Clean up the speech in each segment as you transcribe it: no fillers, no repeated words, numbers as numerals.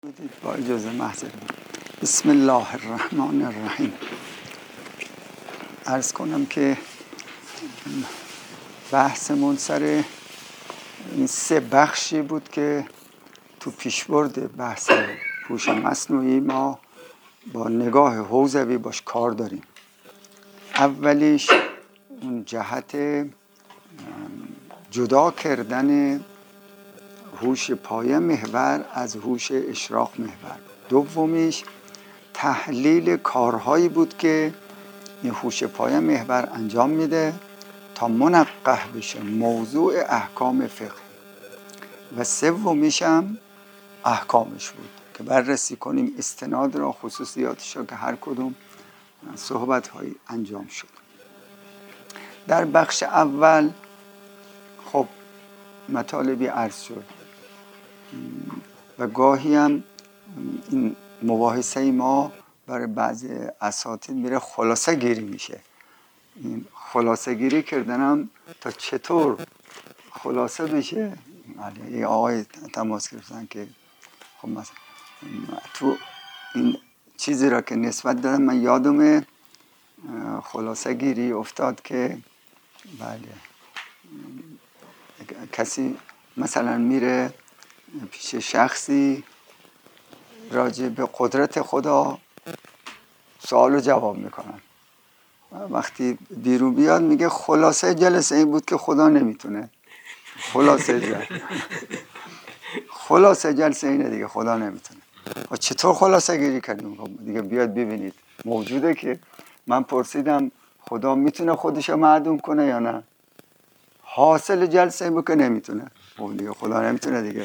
بدید با اجازه محضر بود. بسم الله الرحمن الرحیم. عرض کنم که بحثمون سر این 3 بخشی بود که تو پیشبرد بحث هوش مصنوعی ما با نگاه حوزوی باش کار داریم. اولیش اون جهت جدا کردن هوش پایه محور از هوش اشراق محور. دومیش تحلیل کارهایی بود که این هوش پایه محور انجام میده تا منقح بشه موضوع احکام فقهی. و سومیش هم احکامش بود که بررسی کنیم استناد را، خصوصیاتش را که هر کدوم صحبت‌هایی انجام شد. در بخش اول خب مطالبی عرض شد و گاهی هم این مباحثه ما برای بعضی اساتید میره خلاصه گیری میشه. این خلاصه گیری کردنم تا چطور خلاصه بشه. یه آقای تماس گرفتن که خب مثلا تو این چیزی را که نسبت دادم من یادم خلاصه گیری افتاد که بله کسی مثلا میره پیش شخصی راجع به قدرت خدا سوال و جواب میکنن. وقتی بیرون بیاد میگه خلاصه جلسه این بود که خدا نمیتونه. خلاصه جلسه اینه دیگه، خدا نمیتونه. و چطور خلاصه گیری کردیم؟ خب دیگه بیاد ببینید موجوده که من پرسیدم خدا میتونه خودشو معدوم کنه یا نه؟ حاصل جلسه این بود که نمیتونه. خب دیگه خدا نمیتونه دیگه.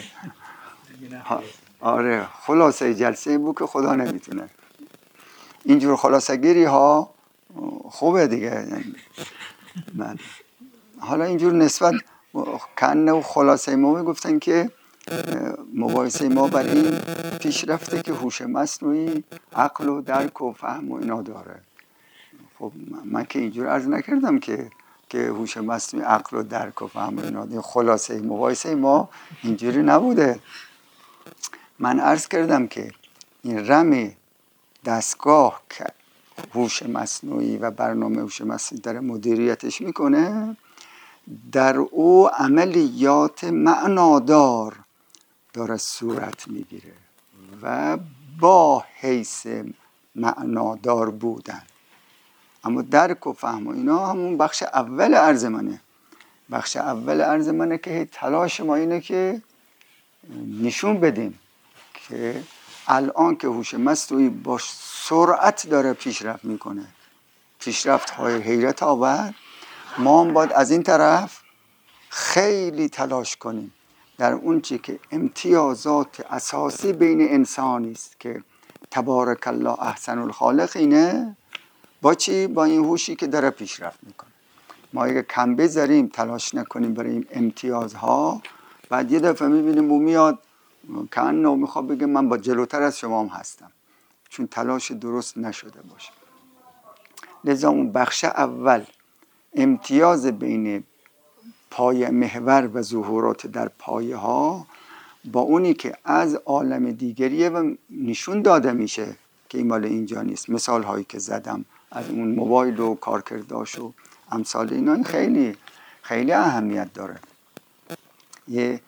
آره خلاصه جلسه این بود که خدا نمیتونه. اینجور خلاصه گیری ها خوبه دیگه. من حالا اینجور نسبت کنه و خلاصه ما میگفتن که مباحثه ما بر این پیش رفته که هوش مصنوعی عقل و درک و فهم و اینا داره. خب من که اینجور عرض نکردم که هوش مصنوعی عقل و درک و فهم و اینا داره. خلاصه مباحثه ما اینجوری نبوده. من عرض کردم که این رم دستگاه که هوش مصنوعی و برنامه هوش مصنوعی در مدیریتش میکنه، در او عملیات معنادار داره صورت میگیره و با حیث معنادار بودن. اما درک و فهم و اینا همون بخش اول عرض منه. بخش اول عرض منه که تلاش ما اینه که نشون بدیم که الان که هوش مصنوعی با سرعت داره پیشرفت میکنه، پیشرفت های حیرت آور، ما هم باید از این طرف خیلی تلاش کنیم در اون چی که امتیازات اساسی بین انسانی است که تبارک الله احسن الخالقینه، با چی؟ با این هوشی که داره پیشرفت میکنه. ما اگه کم بذاریم، تلاش نکنیم برای این امتیازها، بعد یه دفعه میبینیم او میاد کانه میخواد بگه من با جلوتر از شما هم هستم، چون تلاش درست نشده باشه. لذا اون بخش اول امتیاز بین پایه محور و ظهورات در پایه ها با اونی که از عالم دیگریه و نشون داده میشه که این مال اینجا نیست. مثال هایی که زدم از اون موبایل و کارکرداش و امثال اینا، این خیلی خیلی اهمیت داره. یه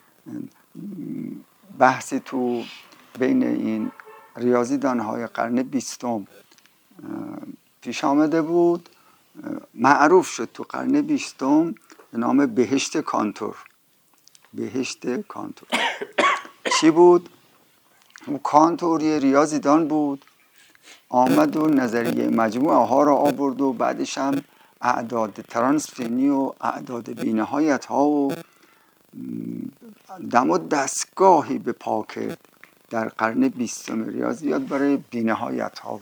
بحثی تو بین این ریاضیدان های قرن 20 پیش آمده بود، معروف شد تو قرن 20 به نام بهشت کانتور. بهشت کانتور چی بود؟ کانتور یه ریاضیدان بود، آمد و نظریه مجموعه ها را آورد و بعدش هم اعداد ترانسفینی و اعداد بی‌نهایت ها و دم و دستگاهی به پا کرد در قرن 20 ریاضیات برای بی‌نهایت ها.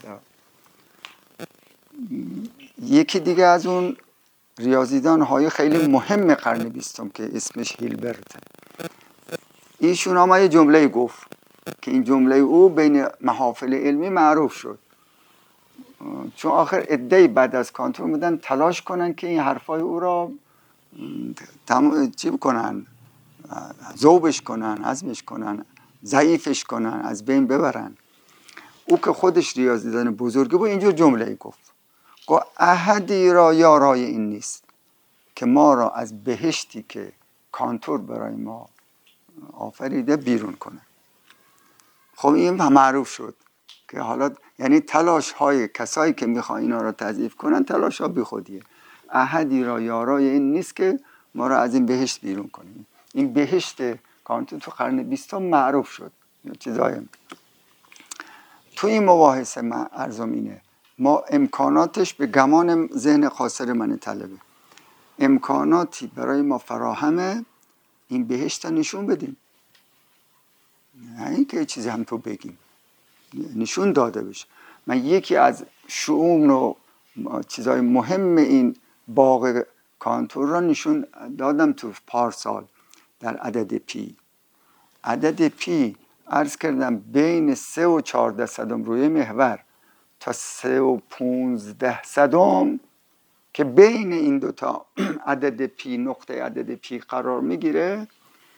یکی دیگه از اون ریاضیدان های خیلی مهم قرن 20 که اسمش هیلبرت، ایشون هم یه جمله گفت که این جمله او بین محافل علمی معروف شد، چون آخر عده‌ای بعد از کانتور میدن تلاش کنن که این حرفای او را چی بکنن، ذوبش کنن، هضمش کنن، ضعیفش کنن، از بین ببرن. او که خودش ریاضیدان بزرگی بود اینجور جمله گفت احدی را یارای این نیست که ما را از بهشتی که کانتور برای ما آفریده بیرون کنه. خب این معروف شد که حالا یعنی تلاش های کسایی که میخوان اینا را تضعیف کنن تلاش ها بی خودیه. احدی را یارای این نیست که ما را از این بهشت بیرون کنیم. این بهشت کانتور تو قرن 20 معروف شد. چیزای تو این مباحثه من عرضم اینه، ما امکاناتش به گمان ذهن قاصر من طلبه، امکاناتی برای ما فراهمه این بهشت رو نشون بدیم، نه اینکه چیزی هم تو بگیم، نشون داده بشه. من یکی از شؤون و چیزای مهم این باغ کانتور را نشون دادم تو پارسال در عدد پی. عدد پی عرض کردم بین 3 و 14 صدم روی محور تا 3 و 15 صدم که بین این دوتا عدد پی، نقطه عدد پی قرار میگیره،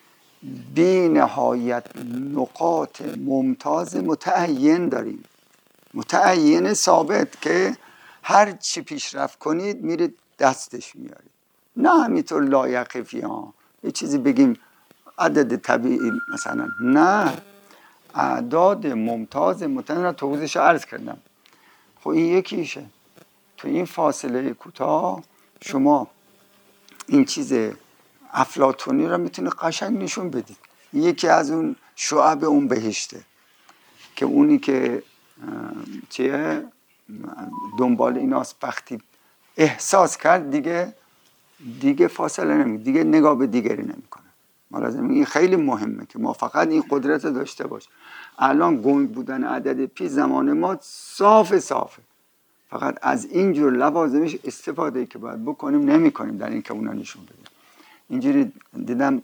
بی نهایت نقاط ممتاز متعین داریم، متعین ثابت که هر چی پیشرفت کنید میرید دستش میارید، نه همینطور لایقفی ها یه چیزی بگیم عدد طبیعی مثلا، نه، اعداد ممتاز متعین را توضیحش عرض کردم. خب این یکیشه. تو این فاصله کوتاه شما این چیز افلاطونی را میتونه قشنگ نشون بدید. یکی از اون شعب اون بهشته که اونی که چیه دنبال ایناست، وقتی احساس کرد دیگه فاصله نمیگه، دیگه نگاه به دیگری نمیکنه. ما لازم این خیلی مهمه که ما فقط این قدرت داشته باش. الان گنگ بودن عدد پی زمان ما صافه، فقط از اینجور لوازمش استفاده که باید بکنیم نمی کنیم در این که اونا نشون بدیم. اینجوری دیدم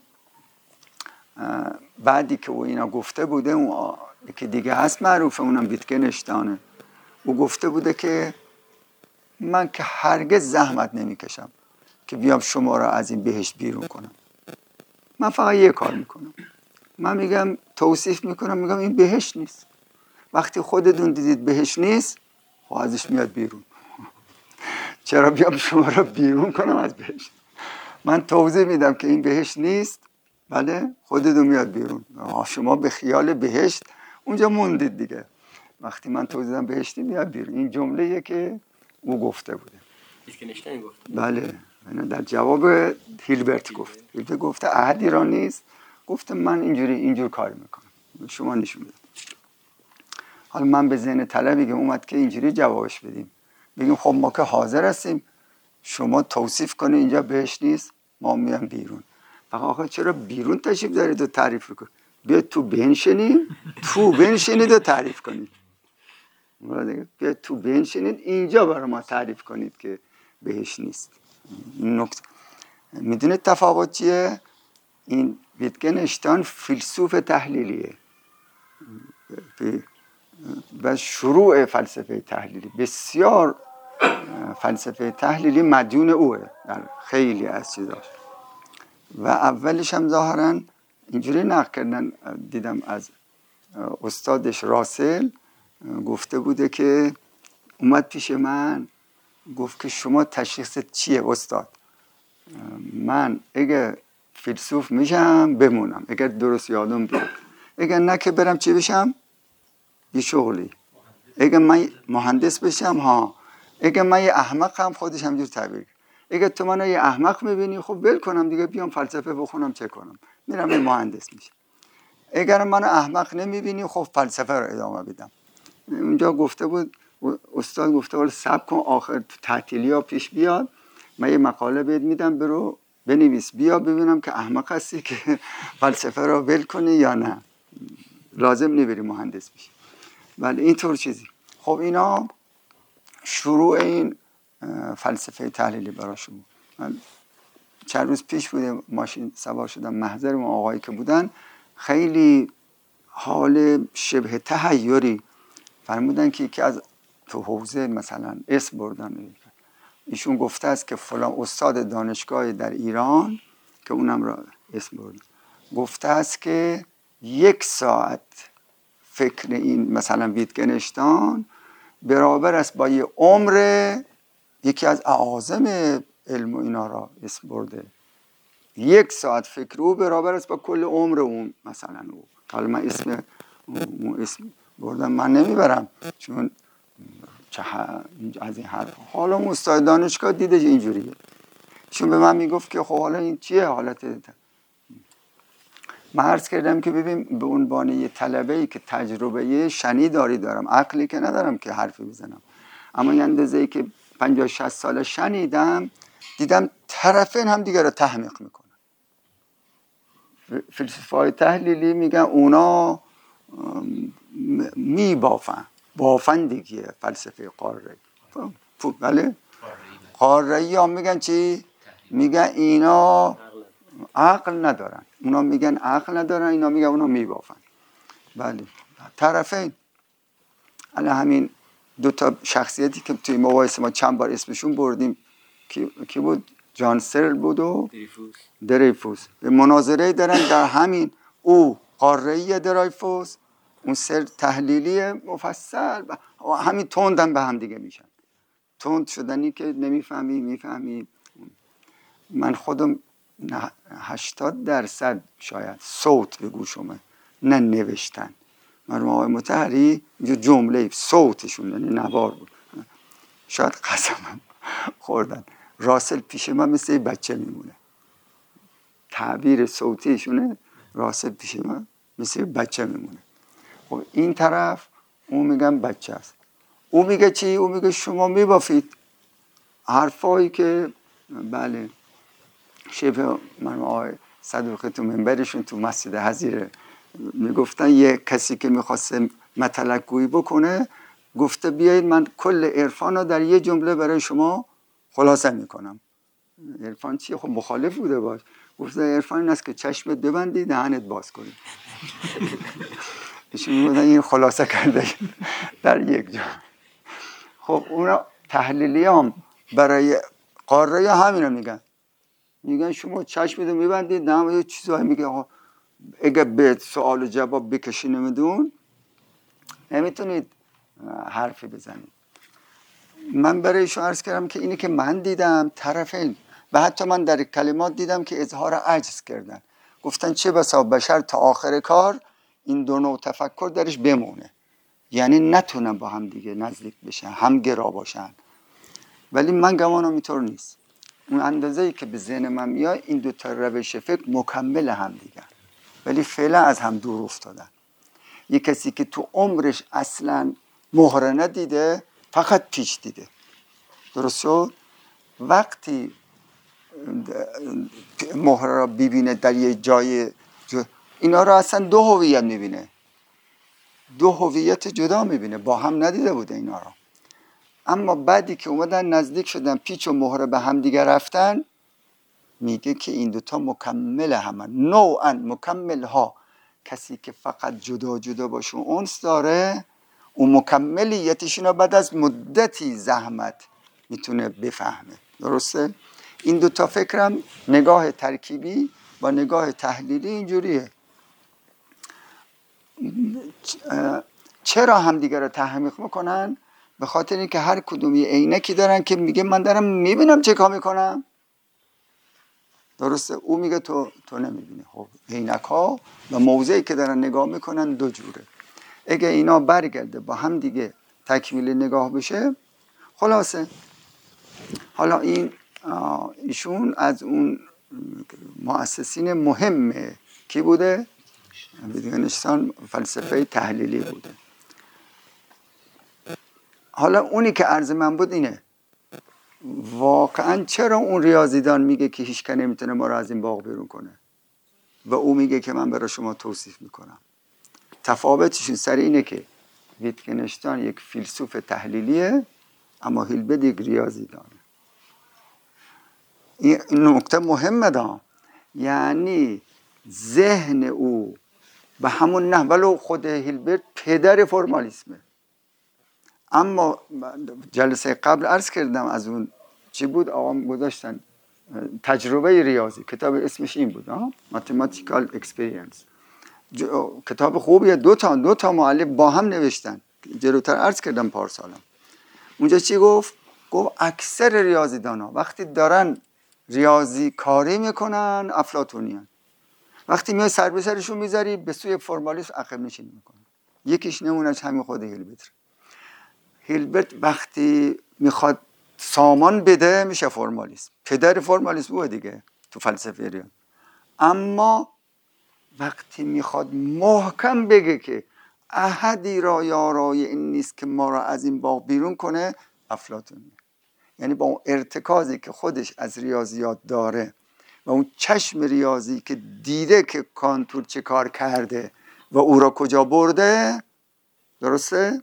بعدی که او اینا گفته بوده، اون که دیگه هست معروفه، اونم ویتگنشتاینه، او گفته بوده که من که هرگز زحمت نمیکشم که بیام شما را از این بهشت بیرون کنم، من فقط یه کار میکنم، من میگم توصیف میکنم، میگم این بهشت نیست. وقتی خودتون دیدید بهشت نیست، خب ازش میاد بیرون. چرا بیام شما را بیرون کنم از بهشت؟ من توضیح میدم که این بهشت نیست، بله، خودتون میاد بیرون. شما به خیال بهشت اونجا موندید دیگه. وقتی من توضیح دادم بهشتی میاد بیرون. این جمله‌ایه که او گفته بوده. ویتگنشتاین گفت. بله، در جواب هیلبرت گفت. هیلبرت گفته احدی را نیست، گفته من اینجور کار میکنم، شما نشون بدید. حالا من به ذهن طلبی که اومد که اینجوری جوابش بدیم، بگیم خب ما که حاضر هستیم، شما توصیف کنید اینجا بهشت نیست، ما میام بیرون. فقط آخه چرا بیرون تشریف دارید و تعریف کنید؟ بیا تو بنشینید و تعریف کنید. بیا تو بنشینید اینجا برای ما تعریف کنید که بهشت نیست. این نکته میدونید تفاوت چیه؟ این ویتگنشتاین فیلسوف تحلیلیه و شروع فلسفه تحلیلی، بسیار فلسفه تحلیلی مدیون اوه در خیلی از چیزاش. و اولش هم ظاهرا اینجوری نقل کردن، دیدم از استادش راسل گفته بوده که اومد پیش من گفت که شما تشخیصت چیه استاد؟ من اگه فیلسوف میشم بمونم، اگر درست یادم بیاد، اگر نه که برم چی بشم؟ یه شغلی. اگه من مهندس بشم، ها، اگه من یه احمقم، خودش همجور تعبیر. اگه تو منو یه احمق میبینی، خب ول کنم دیگه، بیام فلسفه بخونم، چه کنم، میرم یه مهندس میشم. اگر منو احمق نمیبینی، خب فلسفه رو ادامه بدم. اونجا گفته بود استاد، گفته بود صبر کن آخر تعطیلی ها پیش بیاد، من یه مقاله بهت میدم، برو بنویس، بیا ببینم که احمق هستی که فلسفه رو ول کنی یا نه، لازم نبری مهندس بشی. ولی اینطور چیزی. خب اینا شروع این فلسفه تحلیلی براشون. من چند روز پیش بوده ماشین سوار شدم، محضر اون آقایی که بودن، خیلی حال شبه تحیری فرمودن که یکی از تو حوزه مثلا اسم بردن، ایشون گفته است که فلان استاد دانشگاه در ایران که اونم را اسم بردن، گفته است که 1 ساعت فکر این مثلا ویتگنشتاین برابر است با یه عمر یکی از اعاظم علم و اینا را اسم برده. 1 ساعت فکر او برابر است با کل عمر اون مثلا او. حالا من اسم بردم من نمیبرم چون از این حرف. حالا اون استاد دانشگاه دیده اینجوریه، چون به من میگفت که خب حالا این چیه حالت. من عرض کردم که ببین به عنوان یه طلبه‌ای که تجربه شنیداری دارم، عقلی که ندارم که حرفی بزنم، اما یه اندازه‌ای که 50-60 سال شنیدم، دیدم طرفین هم دیگه رو تحمیق میکنن. فلسفه‌های تحلیلی میگن اونا بافن دیگه فلسفه قاره. بله قاره‌ای ها میگن چی؟ میگن اینا عقل ندارن، اونا میگن عقل ندارن، اینا میگن اونا میبافن. بله طرفین. الان همین 2 تا شخصیتی که توی مباحث ما چند بار اسمشون بردیم کی بود؟ جان سرل بود و دریفوس. به مناظره دارن در همین او قاره‌ای دریفوس، اون سر تحلیلی مفصل و همین تندن به هم دیگه میشن. تند شدنی که میفهمی. من خودم 80% شاید صوت به گوش اومد، نه نوشتن. مرحوم آقای مطهری اینجا جمله صوتشون یعنی نوار بود، شاید قسمم خوردن. راسل پیش من مثل بچه میمونه، تعبیر صوتیشونه. راسل پیش من مثل بچه میمونه. خب این طرف اون میگن بچه است، اون میگه چی؟ اون میگه شما میبافید. حرفایی که بله شبه من آقای صدوقی تو منبرشون تو مسجد حضیره میگفتن یه کسی که میخواسته مطلق گویی بکنه گفته بیایید من کل عرفان رو در یه جمله برای شما خلاصه میکنم. عرفان چیه؟ خب مخالف بوده باش. گفته عرفان این است که چشمت ببندی دهنت باز کنی. ایشون میگفتن این خلاصه کرده در یک جا. خب اونا تحلیلی هم برای قاره همین رو میگن شما چشمتو میبندید نه یه چیزایی میگه اگه به سوال و جواب بکشی نمیدون نمیتونید حرفی بزنید. من برایشون عرض کردم که اینی که من دیدم طرفین و حتی من در کلمات دیدم که اظهار عجز کردن، گفتن چه بسا بشر تا آخر کار این دو نوع تفکر درش بمونه، یعنی نتونن با هم دیگه نزدیک بشن، هم گرا باشن. ولی من گمانم اینطور نیست. اون اندازه‌ای که به ذهن من میاد این دو تا روش فکر مکمل هم دیگه، ولی فعلا از هم دور افتادن. یک کسی که تو عمرش اصلا مهره ندیده فقط پیش دیده، درست شد؟ وقتی مهره را ببینه در یه جای اینا را اصلا دو هویت میبینه، دو هویت جدا میبینه، با هم ندیده بوده اینا را. اما بعدی که اومدن نزدیک شدن پیچ و مهره به هم دیگه رفتن، میگه که این دوتا مکمل همن، نوعا مکمل ها. کسی که فقط جدا جدا باشه اونس داره، اون مکملیتشون رو بعد از مدتی زحمت میتونه بفهمه. درسته؟ این دوتا فکرم نگاه ترکیبی با نگاه تحلیلی اینجوریه. چرا هم دیگر رو تحمیق میکنن؟ به خاطر اینکه هر کدوم یه عینکی دارن که میگه من دارم میبینم چه کار میکنم. درسته؟ او میگه تو نمیبینی. خب عینک ها و موضعی که دارن نگاه میکنن دو جوره. اگه اینا برگرده با هم دیگه تکمیل نگاه بشه، خلاصه. حالا ایشون از اون مؤسسین مهمه کی بوده؟ ویتگنشتاین فلسفه تحلیلی بوده. حالا اونی که عرض من بود اینه، واقعا چرا اون ریاضیدان میگه که هیچ که نمیتونه ما رو از این باغ بیرون کنه و او میگه که من برای شما توصیف میکنم؟ تفاوتشون سر اینه که ویتگنشتاین یک فیلسوف تحلیلیه اما هیلبرت یک ریاضیدانه. این نکته مهمه دا، یعنی ذهن او به همون نه، ولو خود هیلبرت پدر فرمالیسمه. اما جلسه قبل عرض کردم از اون چی بود آقا گذاشتن تجربه ریاضی، کتاب اسمش این بود Mathematical Experience. کتاب خوبیه، دو تا مؤلف با هم نوشتن، جلوتر عرض کردم پارسالم. اونجا چی گفت اکثر ریاضیدانا وقتی دارن ریاضی کاری میکنن افلاطونیان، وقتی میای سر به سرشون میذاری به سوی فرمالیسم عقب نشینی میکنن. یکیش نمونهش همین خود هیلبرت وقتی میخواد سامان بده میشه فرمالیسم، پدر فرمالیسم بوده دیگه تو فلسفه ریاضی. اما وقتی میخواد محکم بگه که احدی را یارای این نیست که ما را از این باغ بیرون کنه، افلاطونیه. یعنی با اون ارتکازی که خودش از ریاضیات داره و اون چشم ریاضی که دیده که کانتور چه کار کرده و او را کجا برده، درسته؟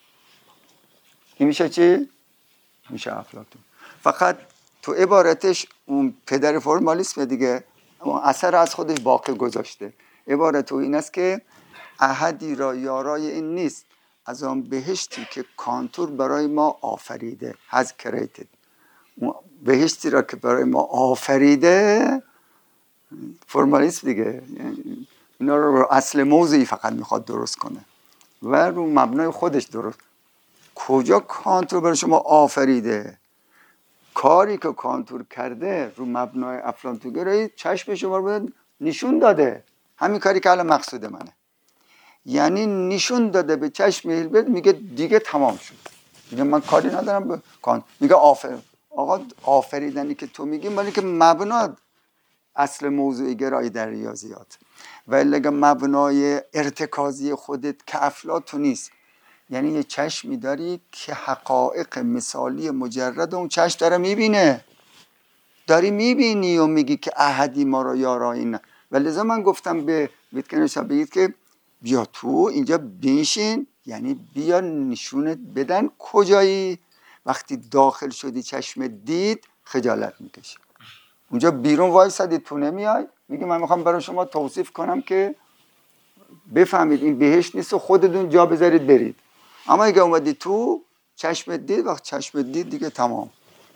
این میشه چی؟ میشه افلاطون. فقط تو عبارتش اون پدر فرمالیسم دیگه اون اثر از خودش باقی گذاشته. عبارت او این است که احدی را یارای این نیست از آن بهشتی که کانتور برای ما آفریده، has created. بهشتی را که برای ما آفریده فرمالیسم دیگه، یعنی اینا رو اصل موضوعی فقط میخواد درست کنه و رو مبنای خودش درست. کجا کانتور برای شما آفریده؟ کاری که کانتور کرده رو مبنای افلاطونگرایی چشم شما رو نشون داده. همین کاری که الان مقصود منه، یعنی نشون داده به چشم هیلبرت، میگه دیگه تمام شد، میگه من کاری ندارم به کانتور. میگه آقا آفریدنی که تو میگی مالی که مبنا اصل موضوع گرایی در ریاضیات و لگه مبنای ارتکازی خودت که افلاطون نیست. یعنی یه چشمی داری که حقایق مثالی مجرد اون چشم داره میبینه، داری میبینی و میگی که احدی ما را یارایی نه. و لذا من گفتم به ویتکنشتاین بگید که بیا تو اینجا بنشین، یعنی بیا نشونت بدن کجایی. وقتی داخل شدی چشم دید خجالت میکشی، اونجا بیرون وایسادی تو نمیای، میگی من میخوام برای شما توصیف کنم که بفهمید این بهشت نیست و خودتون جا بذارید برید. اما اگه اومدی تو چشم دید، وقت چشم دید دیگه تمام.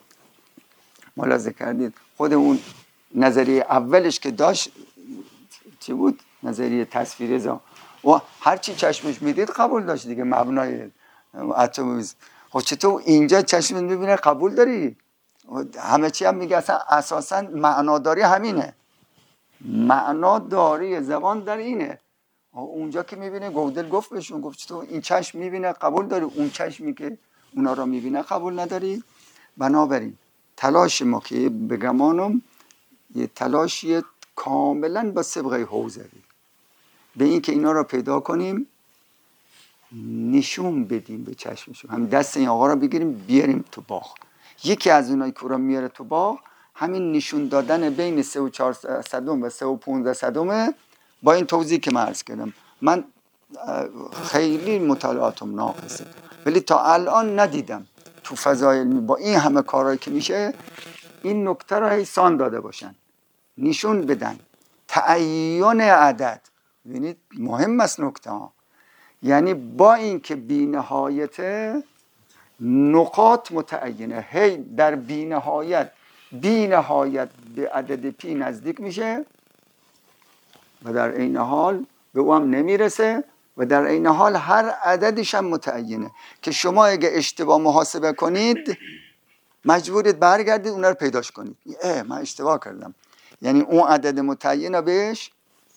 ملاحظه کردید خود اون نظریه اولش که داشت چی بود؟ نظریه تصویری زا و هر چی چشمش میدید قبول داشت دیگه، مبنای اتمیسم. خب چطور اینجا چشمت میبینه قبول داری؟ همه چی هم میگه اصلا اساسا معناداری همینه، معناداری زبان در اینه. اونجا که میبینه گودل گفت بهشون، گفت چطور این چشم میبینه قبول داری، اون چشمی که اونا را میبینه قبول نداری. بنابراین تلاش ما که بگمانم یه تلاشی کاملا با سبقه حوزوی به این که اینا را پیدا کنیم، نشون بدیم به چشمشون، هم دست این آقا را بگیریم بیاریم تو باغ. یکی از اونایی که را میاره تو باغ همین نشون دادن بین 3 و 4 صدم و 3 و 15 صدمه. با این توضیح که من عرض کردم، من خیلی مطالعاتم ناقصه ولی تا الان ندیدم تو فضای علمی با این همه کارهایی که میشه این نکته را حیثان داده باشن، نشون بدن تعیین عدد. ببینید مهم است نکته ها، یعنی با این که بی نهایت نقاط متعینه، هی در بی نهایت به عدد پی نزدیک میشه و در این حال به او هم نمیرسه و در این حال هر عددش هم متعینه که شما اگه اشتباه محاسبه کنید مجبورید برگردید اون رو پیداش کنید. من اشتباه کردم، یعنی اون عدد متعین بهش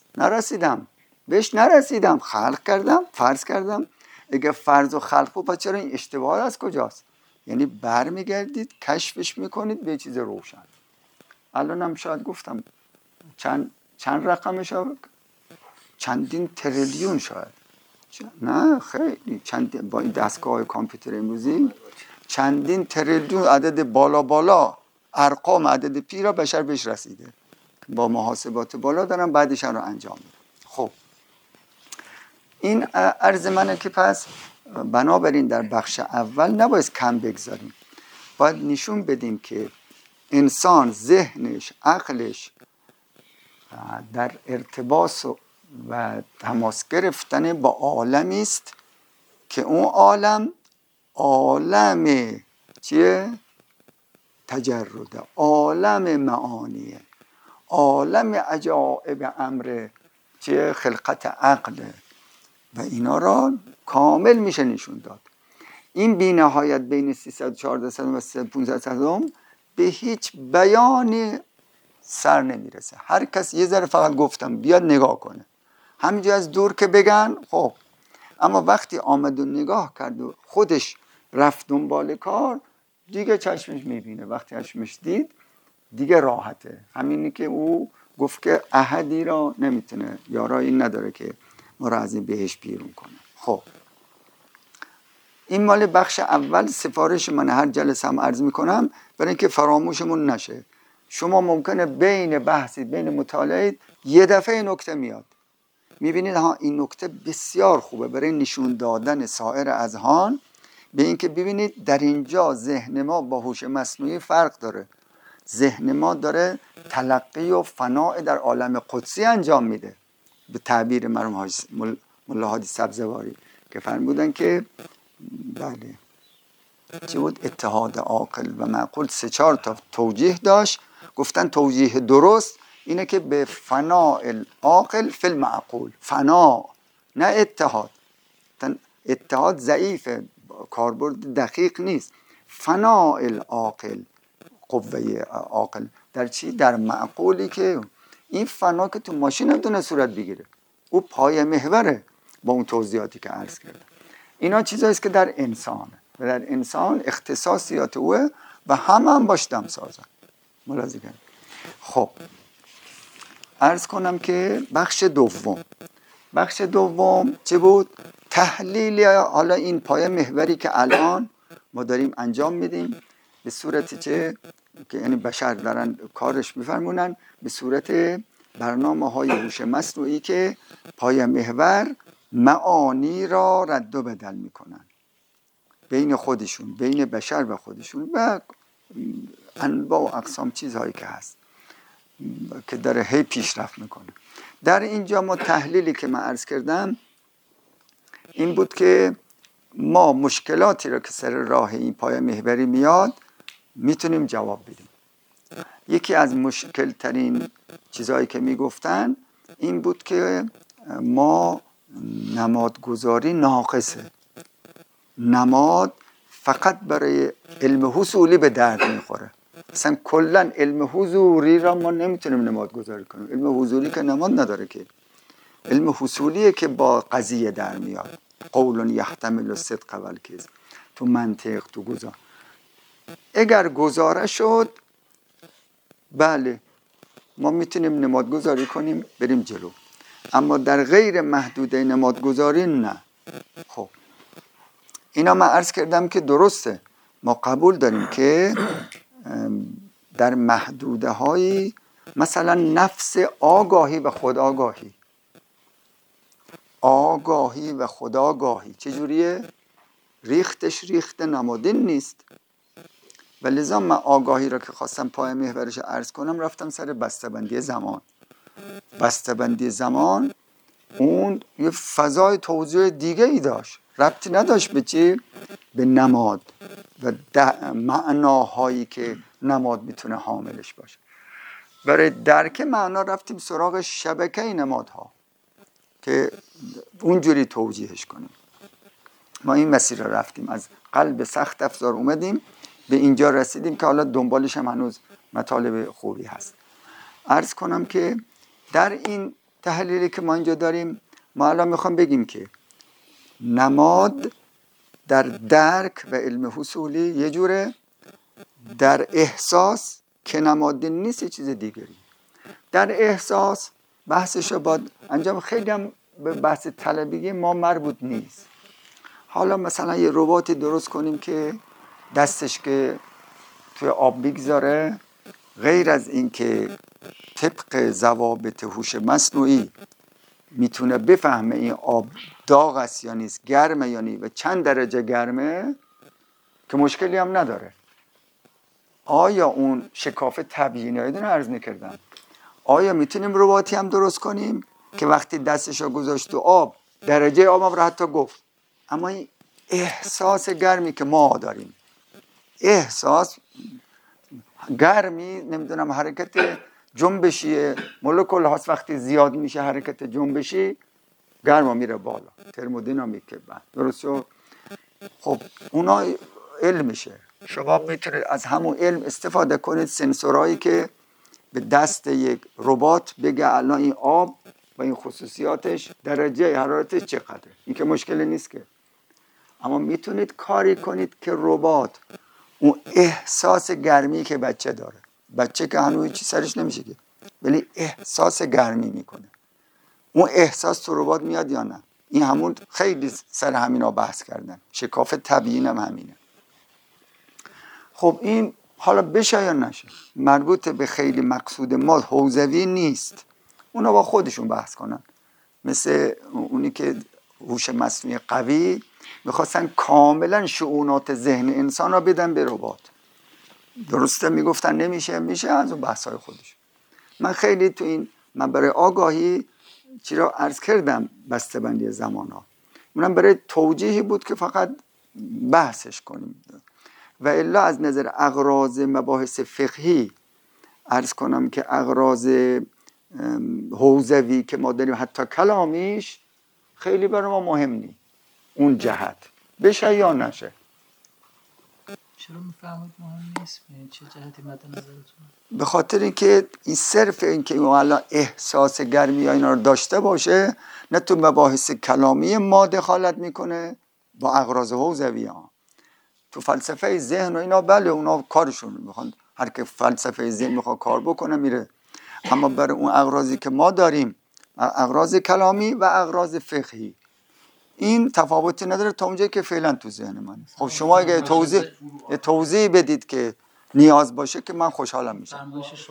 نرسیدم، خلق کردم، فرض کردم. اگه فرض و خلق بود چرا این اشتباه از کجاست؟ یعنی برمیگردید کشفش میکنید به چیز روشن. الان هم شاید گفتم چند رقمش، چندین تریلیون شاید، نه خیلی چند، با این دستگاه کامپیوتر امروزی چندین تریلیون عدد بالا ارقام عدد پی را بشر بهش رسیده با محاسبات بالا دارن بعدش رو انجام میده. خب این عرض منه که پس بنابراین در بخش اول نباید کم بگذاریم، باید نشون بدیم که انسان ذهنش، عقلش در ارتباط و تماس گرفتن با عالمی است که اون عالم چیه؟ تجرده، عالم معانیه، عالم عجائب امر چه خلقت عقله و اینا را کامل میشه نشون داد. این بی نهایت بین 314 و 1500 به هیچ بیانی سر نمیرسه. هر کس یه ذره فقط گفتم بیاد نگاه کنه، همینجا از دور که بگن خب، اما وقتی آمد و نگاه کرد و خودش رفت دنبال کار دیگه چشمش میبینه. وقتی چشمش دید دیگه راحته. همینی که او گفت که احدی را نمیتونه، یارایی نداره که ما را از این بهش بیرون کنه. خب این مال بخش اول. سفارش من هر جلسه هم عرض میکنم برای اینکه فراموشمون نشه. شما ممکنه بین بحثی بین مطالعه یه دفعه نکته میاد، میبینید ها این نکته بسیار خوبه برای نشون دادن سایر اذهان به اینکه ببینید در اینجا ذهن ما با هوش مصنوعی فرق داره. ذهن ما داره تلقی و فناء در عالم قدسی انجام میده، به تعبیر مرحوم ملا هادی سبزواری که فرمودن که بله چی بود؟ اتحاد عاقل و معقول 3-4 تا توجیه داشت. گفتن توجیه درست اینه که به فناء العاقل فی المعقول، فنا نه اتحاد. اتحاد ضعیفه، کاربرد دقیق نیست. فناء العاقل، قوه عاقل در چی؟ در معقولی که این فنا که تو ماشین نمیتونه صورت بگیره، او پای محوره با اون توضیحاتی که عرض کردم. اینا چیزاییست که در انسانه و در انسان اختصاصیات اوه و هم باش دم سازن. ملاحظه کنید. خب عرض کنم که بخش دوم چه بود؟ تحلیل حالا این پای محوری که الان ما داریم انجام میدیم به صورت چه که یعنی بشر دارن کارش میفرمونن به صورت برنامه‌های هوش مصنوعی که پای محور معانی را رد و بدل میکنن بین خودشون، بین بشر و خودشون و انواع و اقسام چیزهایی که هست که داره هی پیشرفت میکنه. در اینجا ما تحلیلی که من عرض کردم این بود که ما مشکلاتی را که سر راه این پای محوری میاد میتونیم جواب بدیم. یکی از مشکل ترین چیزهایی که میگفتن این بود که ما نمادگذاری ناقصه. نماد فقط برای علم حصولی به درد میخوره. اصلا کلا علم حضوری را ما نمیتونیم نمادگذاری کنیم. علم حضوری که نماد نداره، که علم حصولیه که با قضیه در میاد. قول یحتمل الصدق و الکذب، تو منطق، تو گزار. اگر گزاره شد بله ما میتونیم نمادگذاری کنیم بریم جلو، اما در غیر محدوده نمادگذاری نه. خب اینا من عرض کردم که درسته، ما قبول داریم که در محدوده های مثلا نفس آگاهی و خودآگاهی، آگاهی و خودآگاهی چجوریه؟ ریختش ریخت نمادین نیست. و لذا من آگاهی را که خواستم پای محورش عرض کنم رفتم سر بسته‌بندی زمان. بسته‌بندی زمان اون یه فضای توضیح دیگه ای داشت، ربطی نداشت به چی؟ به نماد و معناهایی که نماد میتونه حاملش باشه. برای درک معنا رفتیم سراغ شبکه نمادها که اونجوری توجیهش کنیم. ما این مسیر را رفتیم، از قلب سخت افزار اومدیم به اینجا رسیدیم که حالا دنبالش هم هنوز مطالب خوبی هست. عرض کنم که در این تحلیلی که ما اینجا داریم ما الان میخوام بگیم که نماد در درک و علم حصولی یه جوره، در احساس که نماد نیست یه چیز دیگری. در احساس بحثش رو باید انجام، خیلی هم به بحث طلبیگی ما مربوط نیست. حالا مثلا یه رباتی درست کنیم که دستش که توی آب بگذاره، غیر از این که طبق ضوابط هوش مصنوعی میتونه بفهمه این آب داغ است یا نیست، گرمه یا نیست و چند درجه گرمه، که مشکلی هم نداره. آیا اون شکاف تبیینی رو عرض نکردم، آیا میتونیم رباتی هم درست کنیم که وقتی دستش رو گذاشت تو آب درجه آب رو حتی گفت، اما این احساس گرمی که ما داریم، احساس گرمی نمیدونم حرکت جنبشی مولکول هاست وقتی زیاد میشه حرکت جنبشی گرما میره بالا، ترمودینامیک. درست شد؟ خب اونا علمشه، شما میتونید از همون علم استفاده کنید. سنسورهایی که به دست یک ربات بگه الان این آب و این خصوصیاتش درجه حرارتش چقدره، این که مشکلی نیست که. اما میتونید کاری کنید که ربات اون احساس گرمی که بچه داره، بچه که هنوز چی سرش نمیشه که، ولی احساس گرمی میکنه، اون احساس تو ربات میاد یا نه؟ این همون خیلی سر همینا بحث کردن، شکاف تبیین هم همینه. خب این حالا بشه یا نشه مربوط به خیلی مقصود ما حوزوی نیست، اونا با خودشون بحث کنن. مثل اونی که هوش مصنوعی قوی میخواستن کاملا شؤونات ذهن انسان را بدن به ربات، درسته؟ میگفتن نمیشه، میشه، از اون بحثای خودش. من خیلی تو این من برای آگاهی چی را عرض کردم، بسته‌بندی زمان‌ها، اونم برای توجیهی بود که فقط بحثش کنیم. و الا از نظر اغراض مباحث فقهی عرض کنم که اغراض حوزوی که ما داریم حتی کلامیش خیلی برای ما مهم نیست. اون جهت بشه یا نشه. چرا میفهمید مهم نیست؟ چه جهتی مد نظرتون؟ به خاطر اینکه این صرف اینکه اون الان احساس گرمی یا اینا رو داشته باشه نه تو مباحث کلامی ما دخالت میکنه با اغراض حوزوی ها. تو فلسفه ذهن و اینا بله اونا کارشون میخوان، هر که فلسفه ذهن میخواد کار بکنه میره، اما برای اون اغراضی که ما داریم، اغراض کلامی و اغراض فقهی، این تفاوتی نداره تا اونجایی که فعلا تو ذهن من. خب شما اگه توضیح بدید که نیاز باشه که من خوشحالم میشم.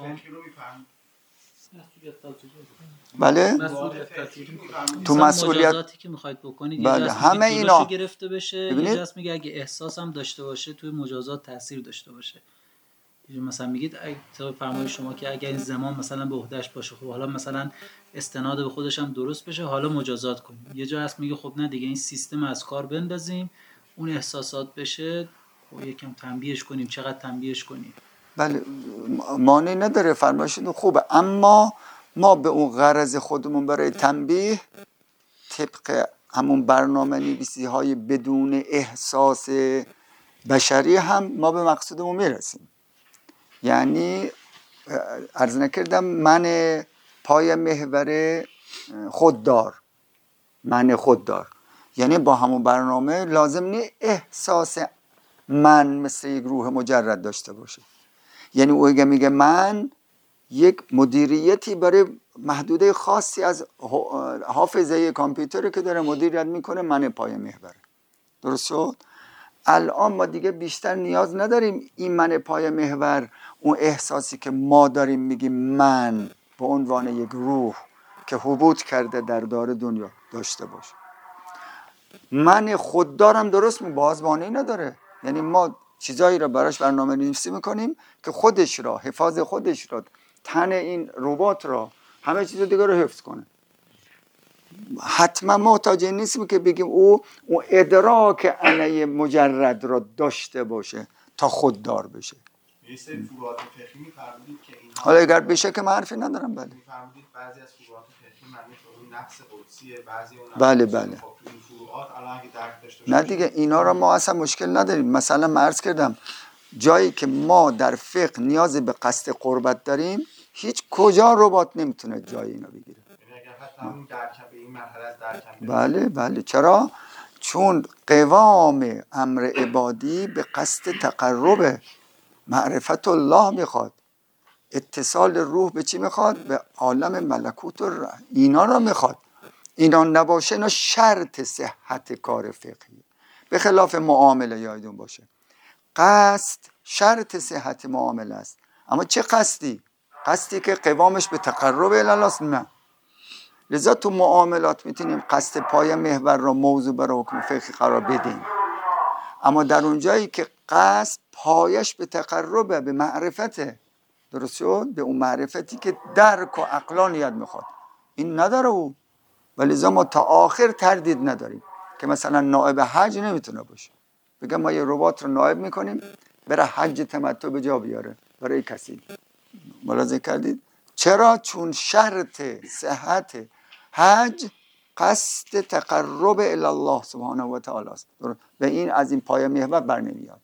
بله تو مسئولیتی که میخواید بکنید بله همه اینا گرفته بشه، یه جاست میگه اگه احساس هم داشته باشه توی مجازات تاثیر داشته باشه. مثلا میگید تو فرمایش شما که اگر این زمان مثلا به عهدهش باشه، خب حالا مثلا استناد به خودش هم درست بشه، حالا مجازات کنیم. یه جا هست میگه خب نه دیگه این سیستم از کار بندازیم، اون احساسات بشه، خب یکم تنبیهش کنیم. چقدر تنبیهش کنیم؟ بله مانعی نداره، فرمایشتون خوبه، اما ما به اون غرض خودمون برای تنبیه طبق همون برنامه نویسی های بدون احساس بشری هم ما به مقصودمون میرسیم. یعنی عرض نکردم من پای محور خوددار، من خوددار، یعنی با همون برنامه لازم نیست احساس من مثل یک روح مجرد داشته باشه. یعنی او میگه من یک مدیریتی برای محدوده خاصی از حافظه کامپیوتری که داره مدیریت میکنه من پای محور. درست شد؟ الان ما دیگه بیشتر نیاز نداریم این من پای محور، اون احساسی که ما داریم میگیم من به عنوان یک روح که حبوط کرده در دار دنیا داشته باشه. من خوددارم درست باز مانعی نداره، یعنی ما چیزایی را براش برنامه نویسی میکنیم که خودش را، حفاظ خودش را، تن این ربات را، همه چیز دیگه رو حفظ کنه. حتما محتاج نیستیم که بگیم او ادراک علیه مجرد را داشته باشه تا خوددار بشه. یه سری فروعات فقهی می‌فرمودید که اینها حالا اگر بشه که من حرفی ندارم. بله می‌فرمودید بعضی از فروعات فقهی معنی اون نفس قدسیه، بعضی اون بله بله خب این فروعات الان اگه درک داشته باشیم نه دیگه اینا را ما اصلا مشکل نداریم. مثلا من عرض کردم جایی که ما در فقه نیاز به قصد قربت داریم هیچ کجا ربات نمیتونه جای اینا بگیره. یعنی اگر حتی همون درکم به این مرحله از درکم بله بله چرا؟ چون قوام امر عبادی به قصد تقرب معرفت الله میخواد، اتصال روح به چی میخواد؟ به عالم ملکوت و اینا را میخواد. اینا نباشه اینا شرط صحت کار فقهی، به خلاف معامله یادتون باشه قصد شرط صحت معامله است. اما چه قصدی؟ قصدی که قوامش به تقرب الله است؟ نه. لذا تو معاملات میتونیم قصد پای محور را موضوع برای حکم فقهی قرار بدیم، اما در اونجایی که قصد پایش به تقرب به معرفته، درست شد؟ به اون معرفتی که درک و عقلانیت میخواد، این نداره او. ولذا ما تا آخر تردید نداریم که مثلا نائب حج نمیتونه باشه. بگم ما یه ربات رو نائب میکنیم برای حج تمتع به جا بیاره برای کسی. ملاحظه کردید؟ چرا؟ چون شرط صحت حج قصد تقرب الی الله سبحانه و تعالی است و این از این پایه محور بر نمیاد.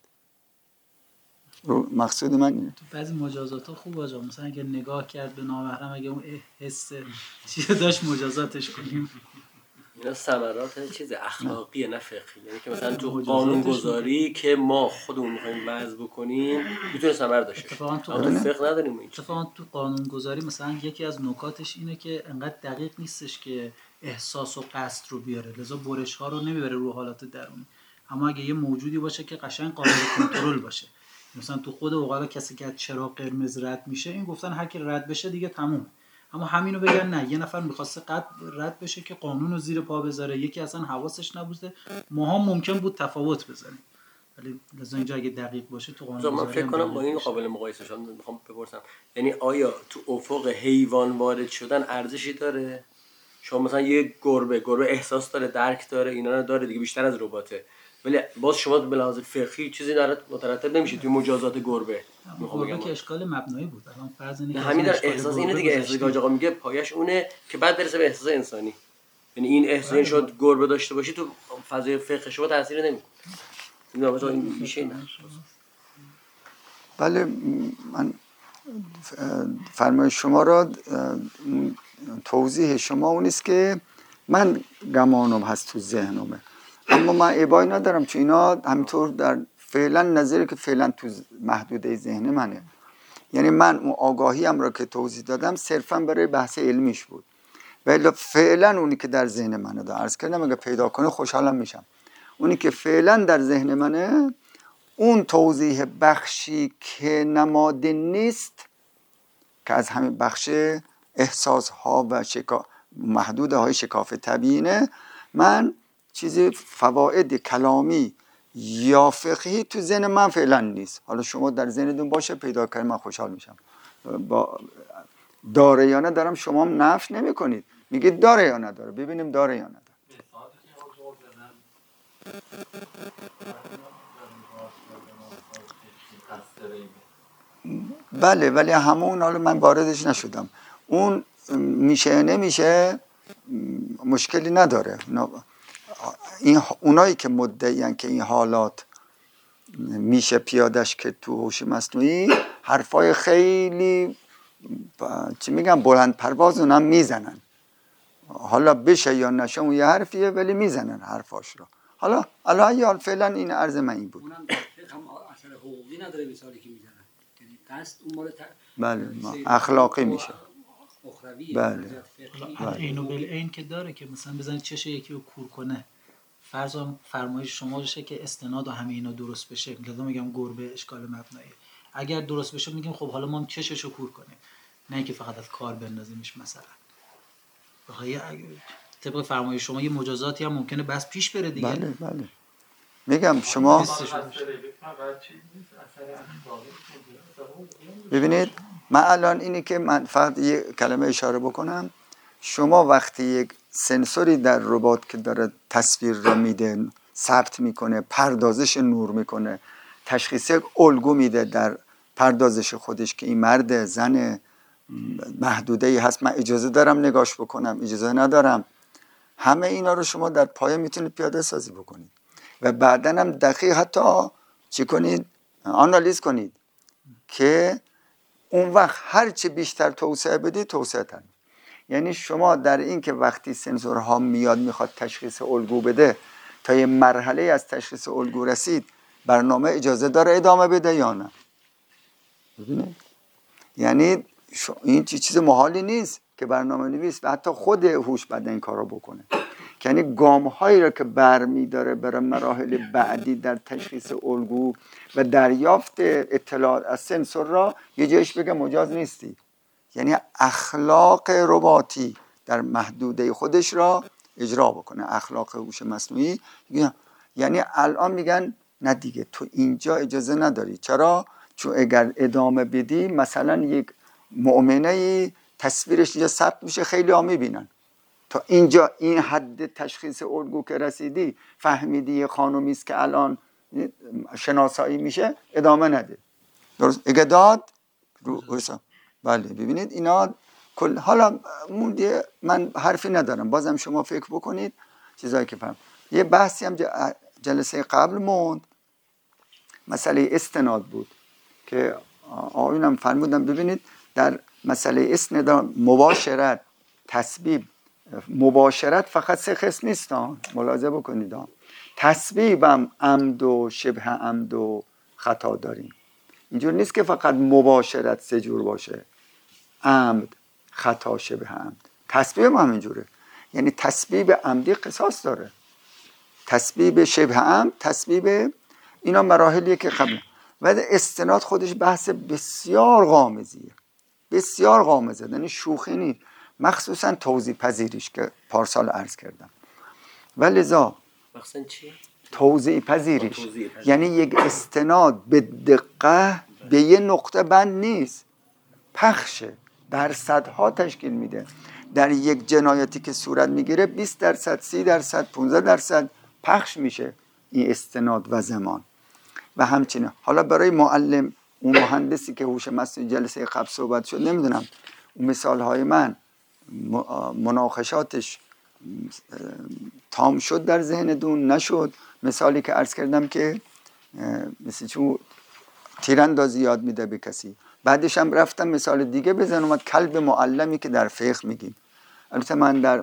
مقصود من اینه. تو بعضی مجازات ها خوب آجا، مثلا اگه نگاه کرد به نامحرم، اگه اون حس چیه داشت مجازاتش کنیم. اینا ثمرات چیز اخلاقیه نه فقهی. یعنی که مثلا تو قانون گذاری که ما خودمون می‌خوایم وضع بکنیم میتونه ثمر داشته باشه. اتفاقا تو فقه نداریم این. اتفاقا تو قانون گذاری مثلا یکی از نکاتش اینه که انقدر دقیق نیستش که احساس و قصد رو بیاره، لذا برش ها رو نمیبره رو حالات درونی. اما اگه یه موجودی باشه که قشنگ قابل کنترل باشه، مثلا تو خود اوقات کسی که چرا قرمز رد میشه، این گفتن هر کی رد بشه دیگه تموم. اما همینو بگن نه، یه نفر می‌خواسته رد بشه که قانون رو زیر پا بذاره، یکی اصلا حواسش نبوده، ماها ممکن بود تفاوت بزنیم. ولی لازم اینجا اگه دقیق باشه تو قانون من فکر کنم با این قابل مقایسه شدن. میخوام بپرسم یعنی آیا تو افق حیوان وارد شدن ارزشی داره؟ شما مثلا یه گربه احساس داره، درک داره، اینا رو داره دیگه، بیشتر از رباته، ولی باز شما به لحاظ فقهی چیزی مترتب نمیشه توی مجازات گربه. گربه که اشکال مبنایی بود، الان فرض اینه که همین در احساس اینه دیگه، احساس که آقا میگه پایش اونه که بعد برسه به احساس انسانی. یعنی این احساس شد گربه داشته باشی تو فضای فقه شما تاثیر نمیکنه. اینا مثلا این میشه نه. بله، من فرمایش شما را توضیح شما اون است که من گمانم هست تو ذهنمه، اما من ابایی ندارم چون اینا همینطور در فعلا نظری که فعلا تو محدوده ذهن منه. یعنی من اون آگاهیم را که توضیح دادم صرفا برای بحث علمیش بود، ولی فعلا اونی که در ذهن منه دا عرض کردم اگه پیدا کنه خوشحالم میشم. اونی که فعلا در ذهن منه اون توضیح بخشی که نماده نیست، که از همین بخش احساس ها و محدوده های شکاف طبیعینه، من چیزی فواید کلامی یا فقهی تو ذهن من فعلا نیست. حالا شما در ذهنتون باشه پیدا کنید، من خوشحال میشم. با داره یا نه دارم، شما هم نفی نمی کنید، میگید داره یا نداره، ببینیم داره یا نداره. بله، ولی همون حالا من واردش نشدم. اون میشه نمیشه مشکلی نداره. اونایی که مدعیان که این حالات میشه پیادش که تو هوش مصنوعی حرفای خیلی چی میگم بلند پرواز اونم میزنن. حالا بشه یا نشه اون یه حرفیه ولی میزنن حرفاش رو. حالا الان فعلا این عرض من این بود. اونم هم اثر حقوقی نداره مثالی که میزنن، یعنی قصد اون مال بله اخلاقی میشه. بله اینو بالعین که داره که مثلا بزنید چش یکی رو کور کنه، فرض فرمایش شما باشه که استناد و همه اینا درست بشه، لازم میگم گربه اشکال مبنایی، اگر درست بشه میگیم خب حالا ما هم چشش رو کور کنیم، نه اینکه فقط از کار بندازیمش. مثلا بخوای طبق فرمایش شما یه مجازاتی هم ممکنه بس پیش بره دیگه. بله میگم شما ببینید، من الان اینی که من فقط یه کلمه اشاره بکنم، شما وقتی یک سنسوری در ربات که داره تصویر را میده، ثبت میکنه، پردازش نور میکنه، تشخیص الگو میده در پردازش خودش که این مرد زن محدوده‌ای هست، من اجازه دارم نگاش بکنم، اجازه ندارم، همه اینا رو شما در پایه میتونید پیاده سازی بکنید و بعداً هم دقیق حتی چی کنید، آنالیز کنید که اون وقت هر چه بیشتر توسعه بدید توسعه تر. یعنی شما در این که وقتی سنسورها میخواد تشخیص الگو بده، تا یه مرحله از تشخیص الگو رسید، برنامه اجازه داره ادامه بده یا نه؟ ببینید، یعنی این چیز محالی نیست که برنامه نویس و حتی خود هوش بعد این کارو بکنه. یعنی گام‌هایی را که برمی‌داره برای مراحل بعدی در تشخیص الگو و دریافت اطلاعات از سنسور را یه جایش بگه مجاز نیستی. یعنی اخلاق رباطی در محدوده خودش را اجرا بکنه، اخلاق هوش مصنوعی. یعنی الان میگن نه دیگه تو اینجا اجازه نداری. چرا؟ چون اگر ادامه بدی مثلا یک مؤمنه تصویرش اینجا ثبت میشه، خیلی ها میبینن، تا اینجا این حد تشخیص الگو که رسیدی، فهمیدی یه خانومی است که الان شناسایی میشه، ادامه نده. درست؟ اگه داد رو بله، ببینید اینا حالا من حرفی ندارم، بازم شما فکر بکنید چیزایی که فهم. یه بحثی هم جلسه قبل موند، مسئله استناد بود که آقایونم فرمودن ببینید در مسئله استناد مباشرت، تسبیب، مباشرت فقط 3 قسم نیست، ملاحظه بکنید. تسبیبم عمد و شبه عمد و خطا داریم. اینجور نیست که فقط مباشرت 3 جور باشه، عمد، خطا، شبه عمد. تسبیب هم اینجوره، یعنی تسبیب عمدی قصاص داره، تسبیب شبه عمد، تسبیب، اینا مراحلیه که قبل. و استناد خودش بحث بسیار غامضیه، بسیار غامضه، یعنی شوخی نیست، مخصوصا توضیح پذیریش که پارسال عرض کردم. و لذا مخصوصا چی؟ توضیح پذیریش یعنی یک استناد به دقت به یه نقطه بند نیست، پخشه، درصدها تشکیل میده. در یک جنایتی که صورت میگیره 20%، 30%، 15% پخش میشه این استناد و زمان. و همچنین حالا برای معلم، اون مهندسی که هوش مصنوعی جلسه قبل صحبت شد، نمیدونم مثالهای من مناقشاتش تام شد در ذهن دون نشد. مثالی که عرض کردم که مثل چون تیراندازی یاد میده به کسی، بعدش هم رفتم مثال دیگه بزنم، اومد کلب معلمی که در فقه میگیم. البته من در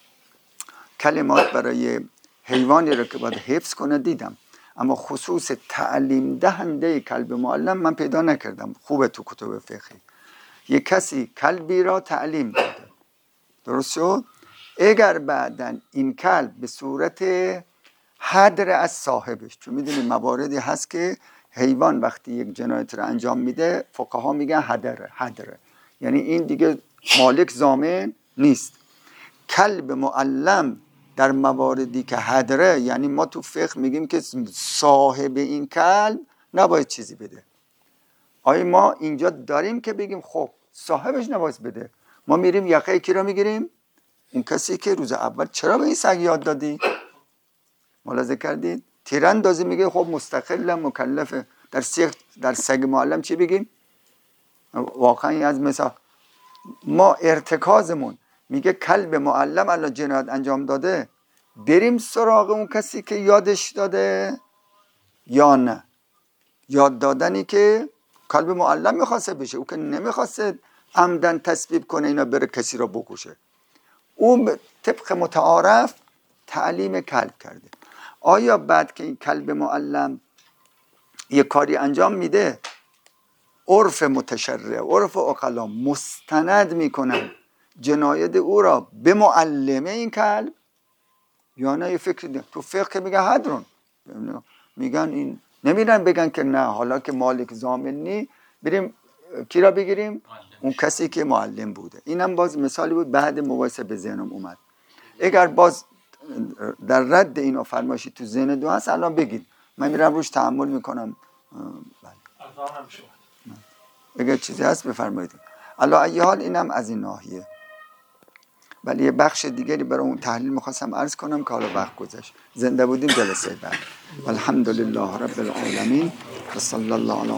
کلمات برای حیوانی رو که باید حفظ کنه دیدم، اما خصوص تعلیم دهنده کلب معلم من پیدا نکردم. خوبه تو کتب فقهی یک کسی کلبی را تعلیم داده، درست شد؟ اگر بعدن این کلب به صورت هدر از صاحبش، چون میدونید مواردی هست که حیوان وقتی یک جنایت رو انجام میده فقها میگن هدره، یعنی این دیگه مالک ضامن نیست. کلب معلم در مواردی که هدره، یعنی ما تو فقه میگیم که صاحب این کلب نباید چیزی بده. آیا ما اینجا داریم که بگیم خب صاحبش نباید بده؟ ما میریم یقه کی را میگیریم؟ اون کسی که روز اول چرا به این سگ یاد دادی؟ ملاحظه کردید؟ تیراندازی میگه خب مستقل مکلفه. در سگ معلم چی بگیم؟ واقعا از مثلا ما ارتکازمون میگه کلب معلم الان جنایت انجام داده، بریم سراغ اون کسی که یادش داده یا نه؟ یاد دادنی که کلب معلم میخواسته بشه، او که نمیخواسته عمدن تسبیب کنه اینا بره کسی را بکشه. اون طبق متعارف تعلیم کلب کرده. آیا بعد که این کلب معلم یه کاری انجام میده، عرف متشرع، عرف عقلا مستند میکنن جنایت او را به معلم این کلب یا نه؟ یه فکر ده. تو فقه که میگن هدرون، میگن این نمیرن بگن که نه حالا که مالک ضامن نی بریم کی را بگیریم؟ اون کسی که معلم بوده. اینم باز مثالی بود بعد مباحثه به ذهنم اومد. اگر باز در رد اینا فرمایشی تو ذهن دو هست الان بگید، من میرم روش تحمل میکنم. اگر چیزی هست بفرمایید. علی ای حال اینم از این ناحیه. ولی یه بخش دیگری برای اون تحلیل میخواستم عرض کنم که حالا وقت گذشت. زنده بودیم جلسه بعد. الحمدلله رب العالمین و صلی الله علی